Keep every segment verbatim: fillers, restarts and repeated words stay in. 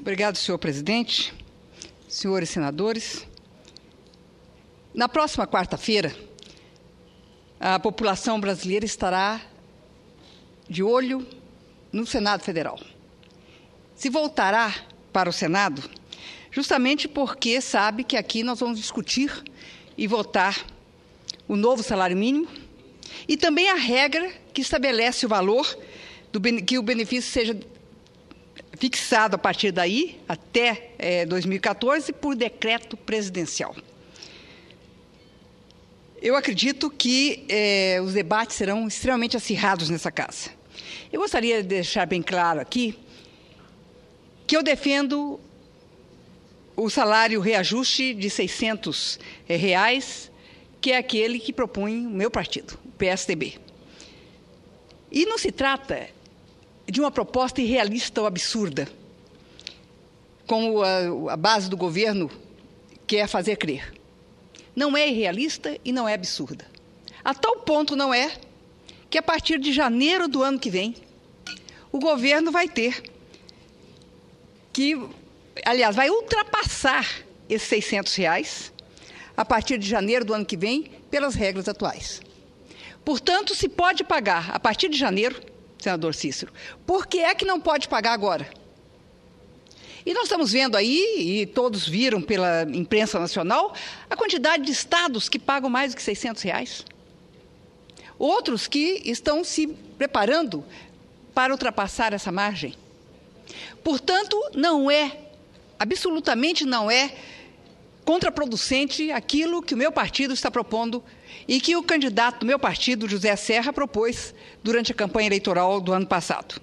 Obrigado, senhor presidente, senhores senadores. Na próxima quarta-feira, a população brasileira estará de olho no Senado Federal. Se voltará para o Senado, justamente porque sabe que aqui nós vamos discutir e votar o novo salário mínimo e também a regra que estabelece o valor do que o benefício seja fixado a partir daí até é, dois mil e quatorze por decreto presidencial. Eu acredito que é, os debates serão extremamente acirrados nessa casa. Eu gostaria de deixar bem claro aqui que eu defendo o salário reajuste de seiscentos reais, que é aquele que propõe o meu partido, o P S D B. E não se trata de uma proposta irrealista ou absurda, como a, a base do governo quer fazer crer. Não é irrealista e não é absurda. A tal ponto não é que, a partir de janeiro do ano que vem, o governo vai ter que, aliás, vai ultrapassar esses seiscentos reais a partir de janeiro do ano que vem pelas regras atuais. Portanto, se pode pagar a partir de janeiro, senador Cícero, por que é que não pode pagar agora? E nós estamos vendo aí, e todos viram pela imprensa nacional, a quantidade de estados que pagam mais do que seiscentos reais. Outros que estão se preparando para ultrapassar essa margem. Portanto, não é, absolutamente não é, contraproducente aquilo que o meu partido está propondo e que o candidato do meu partido, José Serra, propôs durante a campanha eleitoral do ano passado.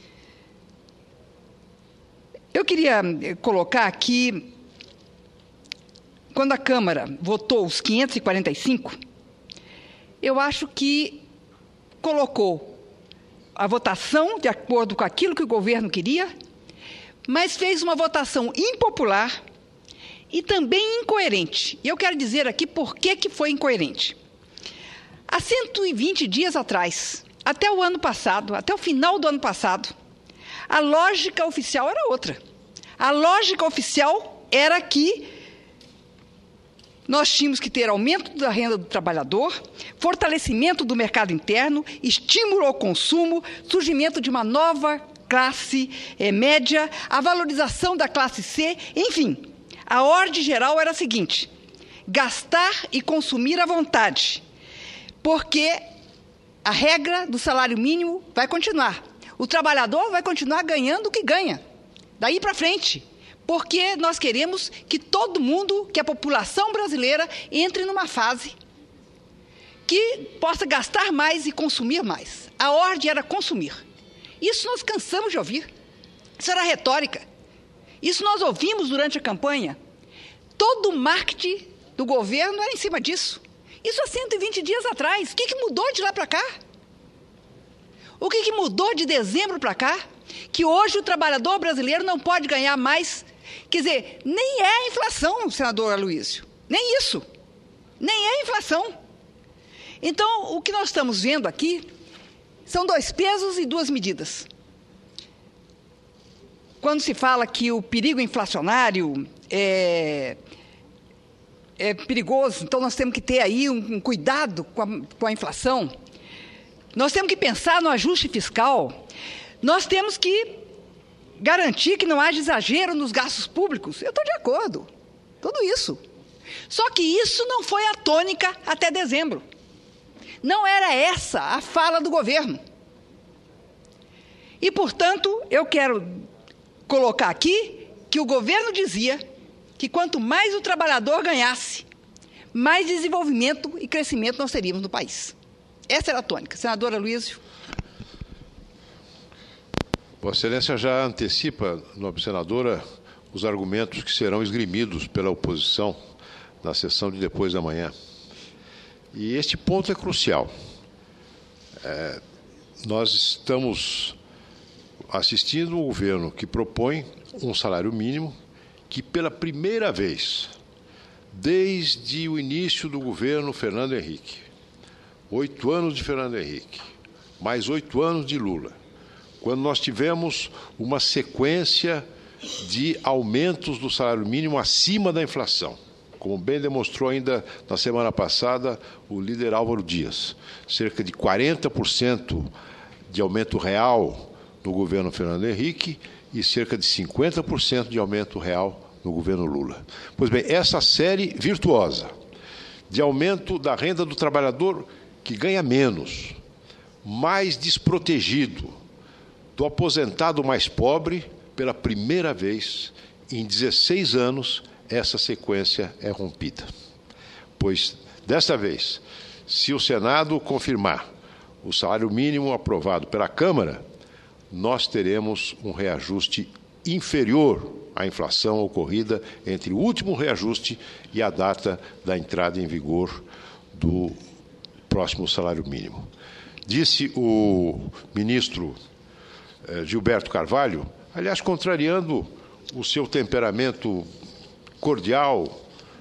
Eu queria colocar aqui, quando a Câmara votou os quinhentos e quarenta e cinco, eu acho que colocou a votação de acordo com aquilo que o governo queria, mas fez uma votação impopular e também incoerente. E eu quero dizer aqui por que que foi incoerente. Há cento e vinte dias atrás, até o ano passado, até o final do ano passado, a lógica oficial era outra. A lógica oficial era que nós tínhamos que ter aumento da renda do trabalhador, fortalecimento do mercado interno, estímulo ao consumo, surgimento de uma nova classe eh, média, a valorização da classe C, enfim. A ordem geral era a seguinte: gastar e consumir à vontade, porque a regra do salário mínimo vai continuar. O trabalhador vai continuar ganhando o que ganha, daí para frente, porque nós queremos que todo mundo, que a população brasileira, entre numa fase que possa gastar mais e consumir mais. A ordem era consumir. Isso nós cansamos de ouvir. Isso era retórica. Isso nós ouvimos durante a campanha. Todo o marketing do governo era em cima disso. Isso há cento e vinte dias atrás. O que, que mudou de lá para cá? O que, que mudou de dezembro para cá? Que hoje o trabalhador brasileiro não pode ganhar mais. Quer dizer, nem é a inflação, senador Aloysio. Nem isso. Nem é a inflação. Então, o que nós estamos vendo aqui são dois pesos e duas medidas. Quando se fala que o perigo inflacionário é, é perigoso, então nós temos que ter aí um, um cuidado com a, com a inflação. Nós temos que pensar no ajuste fiscal. Nós temos que garantir que não haja exagero nos gastos públicos. Eu estou de acordo. Tudo isso. Só que isso não foi a tônica até dezembro. Não era essa a fala do governo. E, portanto, eu quero colocar aqui que o governo dizia que quanto mais o trabalhador ganhasse, mais desenvolvimento e crescimento nós teríamos no país. Essa era a tônica. Senador Aloysio. Vossa Excelência já antecipa, nobre senadora, os argumentos que serão esgrimidos pela oposição na sessão de depois da manhã. E este ponto é crucial. É, nós estamos assistindo um governo que propõe um salário mínimo que, pela primeira vez, desde o início do governo Fernando Henrique, oito anos de Fernando Henrique, mais oito anos de Lula, quando nós tivemos uma sequência de aumentos do salário mínimo acima da inflação, como bem demonstrou ainda na semana passada o líder Álvaro Dias. Cerca de quarenta por cento de aumento real no governo Fernando Henrique e cerca de cinquenta por cento de aumento real no governo Lula. Pois bem, essa série virtuosa de aumento da renda do trabalhador que ganha menos, mais desprotegido, do aposentado mais pobre, pela primeira vez em dezesseis anos, essa sequência é rompida. Pois, desta vez, se o Senado confirmar o salário mínimo aprovado pela Câmara, nós teremos um reajuste inferior à inflação ocorrida entre o último reajuste e a data da entrada em vigor do próximo salário mínimo. Disse o ministro eh, Gilberto Carvalho, aliás, contrariando o seu temperamento cordial,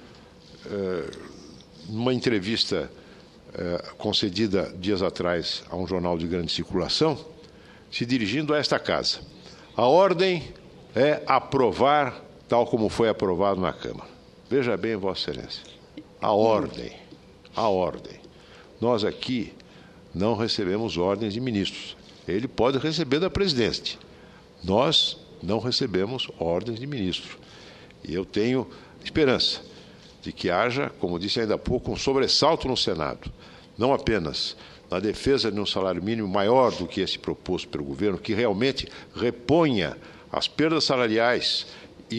eh, numa entrevista eh, concedida dias atrás a um jornal de grande circulação, se dirigindo a esta casa. A ordem é aprovar tal como foi aprovado na Câmara. Veja bem, Vossa Excelência, a ordem, a ordem. Nós aqui não recebemos ordens de ministros. Ele pode receber da presidência. Nós não recebemos ordens de ministro. E eu tenho esperança de que haja, como disse ainda há pouco, um sobressalto no Senado, não apenas na defesa de um salário mínimo maior do que esse proposto pelo governo, que realmente reponha as perdas salariais e,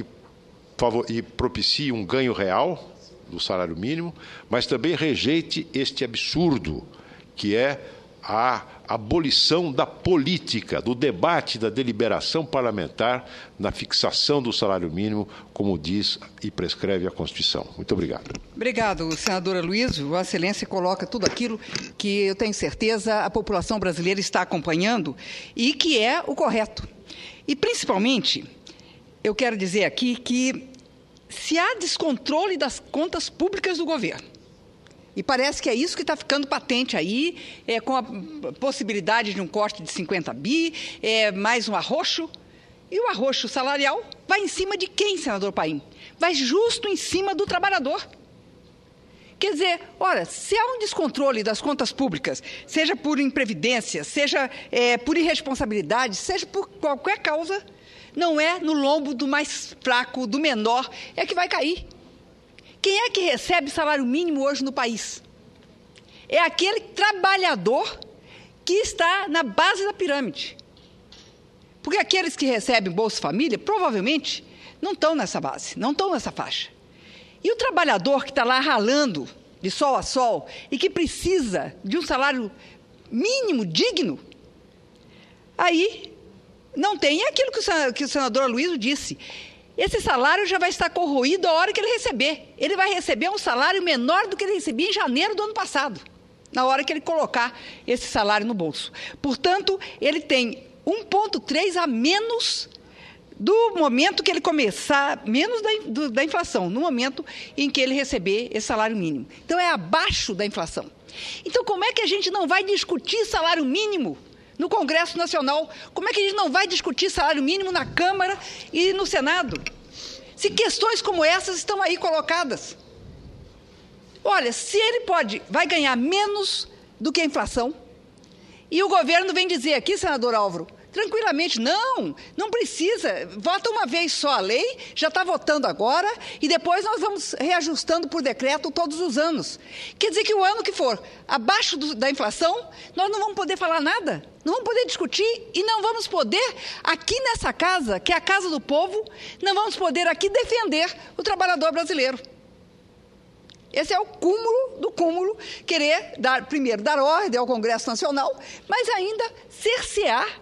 e propicie um ganho real do salário mínimo, mas também rejeite este absurdo que é a abolição da política, do debate, da deliberação parlamentar na fixação do salário mínimo, como diz e prescreve a Constituição. Muito obrigado. Obrigado, senadora Luiz. Vossa Excelência coloca tudo aquilo que eu tenho certeza a população brasileira está acompanhando e que é o correto. E, principalmente, eu quero dizer aqui que se há descontrole das contas públicas do governo, e parece que é isso que está ficando patente aí, é, com a possibilidade de um corte de cinquenta bi, é, mais um arroxo. E o arroxo salarial vai em cima de quem, senador Paim? Vai justo em cima do trabalhador. Quer dizer, ora, se há um descontrole das contas públicas, seja por imprevidência, seja é, por irresponsabilidade, seja por qualquer causa, não é no lombo do mais fraco, do menor, é que vai cair. Quem é que recebe salário mínimo hoje no país? É aquele trabalhador que está na base da pirâmide. Porque aqueles que recebem Bolsa Família, provavelmente, não estão nessa base, não estão nessa faixa. E o trabalhador que está lá ralando de sol a sol e que precisa de um salário mínimo digno, aí não tem. É aquilo que o senador Aloysio disse. Esse salário já vai estar corroído a hora que ele receber. Ele vai receber um salário menor do que ele recebia em janeiro do ano passado, na hora que ele colocar esse salário no bolso. Portanto, ele tem um vírgula três a menos do momento que ele começar, menos da, do, da inflação, no momento em que ele receber esse salário mínimo. Então, é abaixo da inflação. Então, como é que a gente não vai discutir salário mínimo no Congresso Nacional? Como é que a gente não vai discutir salário mínimo na Câmara e no Senado? Se questões como essas estão aí colocadas. Olha, se ele pode, vai ganhar menos do que a inflação, e o governo vem dizer aqui, senador Álvaro, tranquilamente, não, não precisa, vota uma vez só a lei, já está votando agora, e depois nós vamos reajustando por decreto todos os anos. Quer dizer que o ano que for abaixo do, da inflação, nós não vamos poder falar nada, não vamos poder discutir e não vamos poder, aqui nessa casa, que é a casa do povo, não vamos poder aqui defender o trabalhador brasileiro. Esse é o cúmulo do cúmulo, querer, dar, primeiro, dar ordem ao Congresso Nacional, mas ainda cercear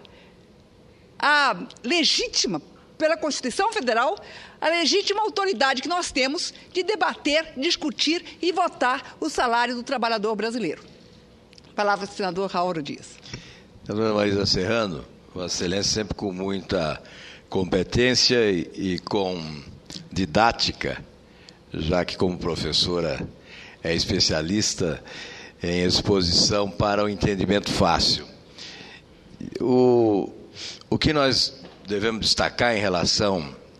a legítima, pela Constituição Federal, a legítima autoridade que nós temos de debater, discutir e votar o salário do trabalhador brasileiro. Palavra do senador Álvaro Dias. Senadora Marisa Serrano, Vossa Excelência sempre com muita competência e, e com didática, já que como professora é especialista em exposição para o entendimento fácil. O, o que nós devemos destacar em relação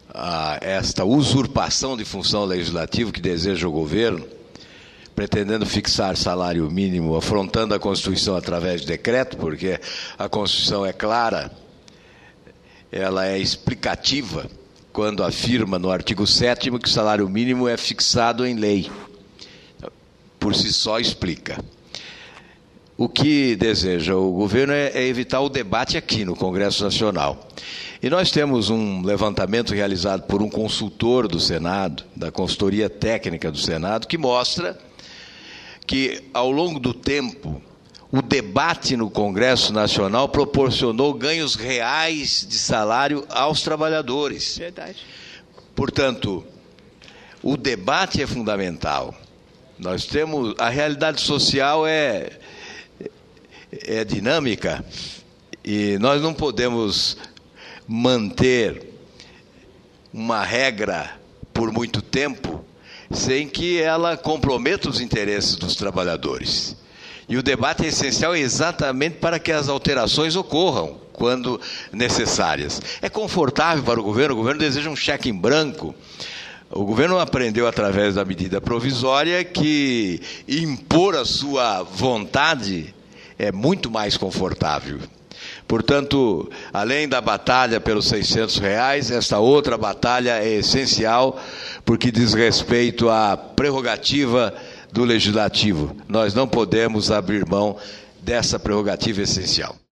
a esta usurpação de função legislativa que deseja o governo, pretendendo fixar salário mínimo, afrontando a Constituição através de decreto, porque a Constituição é clara, ela é explicativa, quando afirma no artigo sétimo que o salário mínimo é fixado em lei. Por si só explica. O que deseja o governo é, é evitar o debate aqui no Congresso Nacional. E nós temos um levantamento realizado por um consultor do Senado, da consultoria técnica do Senado, que mostra que, ao longo do tempo, o debate no Congresso Nacional proporcionou ganhos reais de salário aos trabalhadores. Verdade. Portanto, o debate é fundamental. Nós temos, a realidade social é, é dinâmica e nós não podemos manter uma regra por muito tempo sem que ela comprometa os interesses dos trabalhadores. E o debate é essencial exatamente para que as alterações ocorram quando necessárias. É confortável para o governo, o governo deseja um cheque em branco. O governo aprendeu através da medida provisória que impor a sua vontade é muito mais confortável. Portanto, além da batalha pelos seiscentos reais, esta outra batalha é essencial porque diz respeito à prerrogativa do Legislativo. Nós não podemos abrir mão dessa prerrogativa essencial.